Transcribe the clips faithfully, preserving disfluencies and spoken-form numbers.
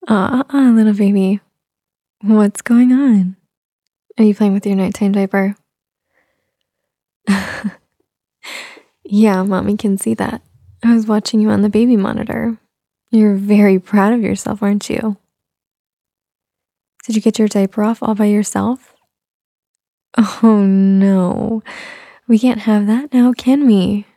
Uh, uh, little baby. What's going on? Are you playing with your nighttime diaper? Yeah, mommy can see that. I was watching you on the baby monitor. You're very proud of yourself, aren't you? Did you get your diaper off all by yourself? Oh no, we can't have that now, can we?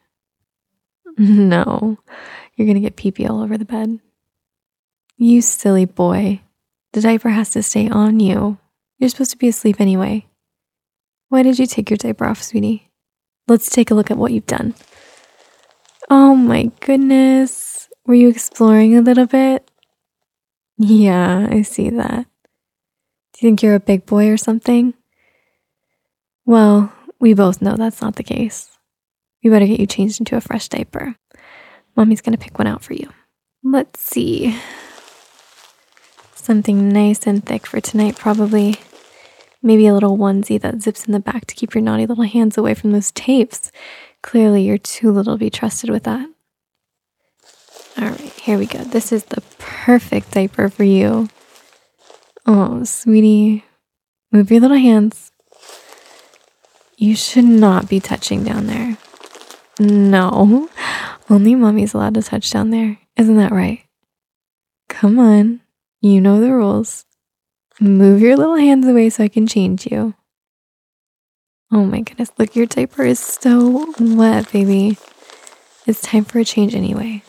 No, you're gonna get pee-pee all over the bed. You silly boy. The diaper has to stay on you. You're supposed to be asleep anyway. Why did you take your diaper off, sweetie? Let's take a look at what you've done. Oh my goodness. Were you exploring a little bit? Yeah, I see that. Do you think you're a big boy or something? Well, we both know that's not the case. We better get you changed into a fresh diaper. Mommy's gonna pick one out for you. Let's see. Something nice and thick for tonight, probably. Maybe a little onesie that zips in the back to keep your naughty little hands away from those tapes. Clearly, you're too little to be trusted with that. All right, here we go. This is the perfect diaper for you. Oh, sweetie, move your little hands. You should not be touching down there. No, only mommy's allowed to touch down there. Isn't that right? Come on, you know the rules. Move your little hands away so I can change you. Oh my goodness, look, your diaper is so wet, baby. It's time for a change anyway.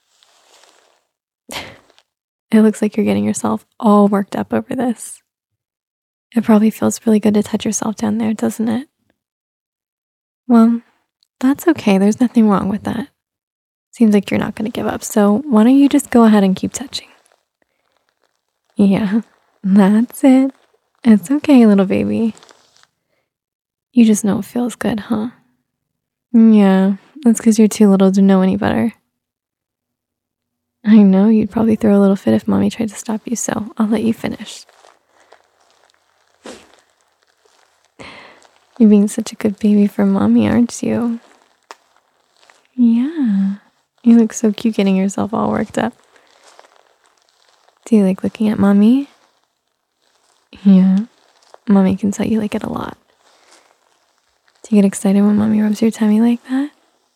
It looks like you're getting yourself all worked up over this. It probably feels really good to touch yourself down there, doesn't it? Well, that's okay. There's nothing wrong with that. Seems like you're not going to give up. So why don't you just go ahead and keep touching? Yeah, that's it. It's okay, little baby. You just know it feels good, huh? Yeah, that's because you're too little to know any better. I know you'd probably throw a little fit if mommy tried to stop you, so I'll let you finish. You're being such a good baby for mommy, aren't you? Yeah, you look so cute getting yourself all worked up. Do you like looking at mommy? Yeah, mommy can tell you like it a lot. Do you get excited when mommy rubs your tummy like that?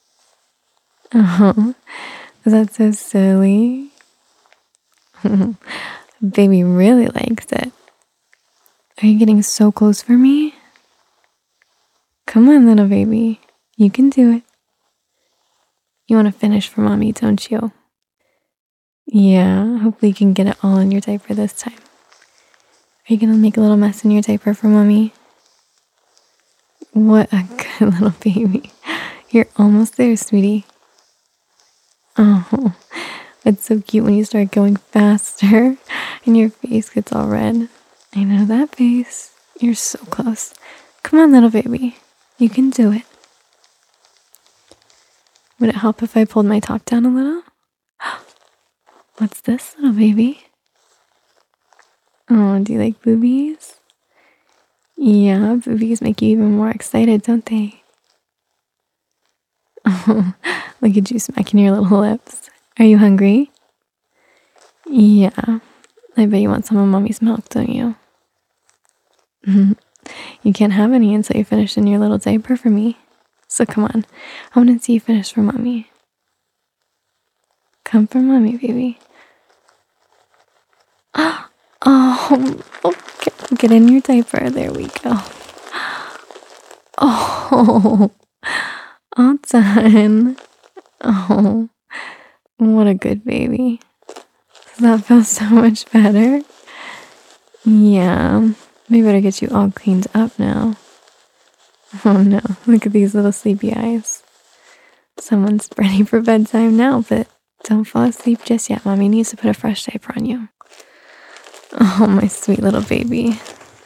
Oh, is that so silly? Baby really likes it. Are you getting so close for me? Come on, little baby. You can do it. You want to finish for mommy, don't you? Yeah, hopefully you can get it all in your diaper this time. Are you going to make a little mess in your diaper for mommy? What a good little baby. You're almost there, sweetie. Oh, it's so cute when you start going faster and your face gets all red. I know that face. You're so close. Come on, little baby. You can do it. Would it help if I pulled my top down a little? What's this, little baby? Oh, do you like boobies? Yeah, boobies make you even more excited, don't they? Oh, look at you smacking your little lips. Are you hungry? Yeah, I bet you want some of mommy's milk, don't you? You can't have any until you finish in your little diaper for me. So come on, I want to see you finish for mommy. Come for mommy, baby. Oh, okay. Get in your diaper. There we go. Oh, all done. Oh, what a good baby. Does that feel so much better? Yeah, we better get you all cleaned up now. Oh no, look at these little sleepy eyes. Someone's ready for bedtime now, but don't fall asleep just yet. Mommy needs to put a fresh diaper on you. Oh, my sweet little baby.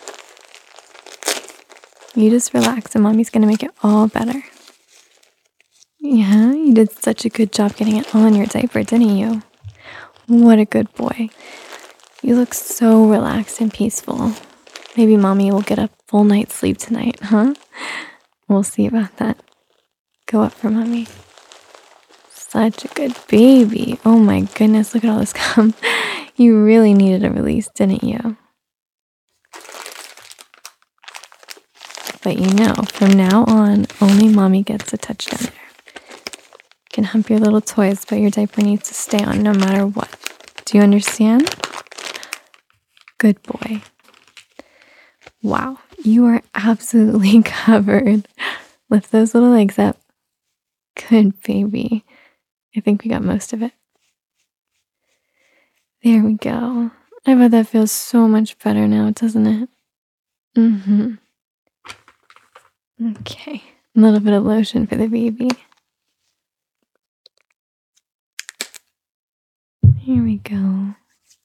You just relax and mommy's gonna make it all better. Yeah, you did such a good job getting it all in your diaper, didn't you? What a good boy. You look so relaxed and peaceful. Maybe mommy will get a full night's sleep tonight, huh? We'll see about that. Go up for mommy. Such a good baby. Oh my goodness, look at all this cum. You really needed a release, didn't you? But you know, from now on, only mommy gets a touch down there. You can hump your little toys, but your diaper needs to stay on no matter what. Do you understand? Good boy. Wow, you are absolutely covered. Lift those little legs up. Good baby. I think we got most of it. There we go. I bet that feels so much better now, doesn't it? Mm-hmm. Okay, a little bit of lotion for the baby. Here we go.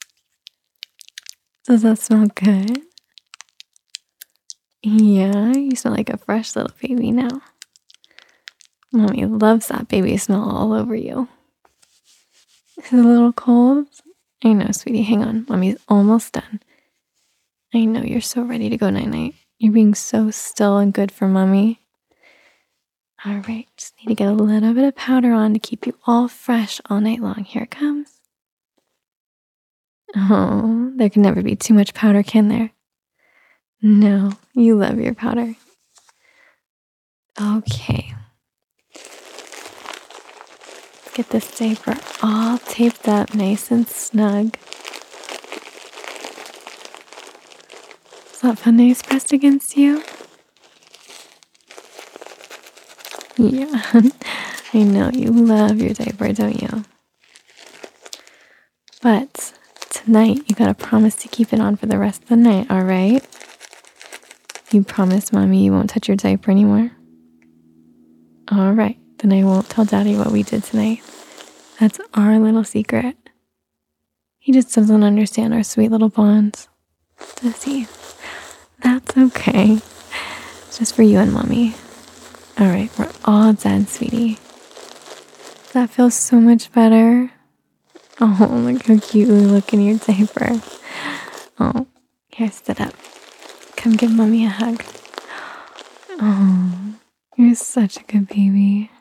Does that smell good? Yeah, you smell like a fresh little baby now. Mommy loves that baby smell all over you. Is it a little cold? I know, sweetie. Hang on. Mommy's almost done. I know you're so ready to go night-night. You're being so still and good for mommy. All right, just need to get a little bit of powder on to keep you all fresh all night long. Here it comes. Oh, there can never be too much powder, can there? No, you love your powder. Okay. Get this diaper all taped up nice and snug. Is that fun nice pressed against you? Yeah, I know you love your diaper, don't you? But tonight, you gotta promise to keep it on for the rest of the night, all right? You promise mommy you won't touch your diaper anymore? All right, then I won't tell daddy what we did tonight. That's our little secret. He just doesn't understand our sweet little bonds, does he? That's okay. It's just for you and mommy. All right, we're all done, sweetie. That feels so much better. Oh, look how cute you look in your diaper. Oh, here, sit up. Come give mommy a hug. Oh, you're such a good baby.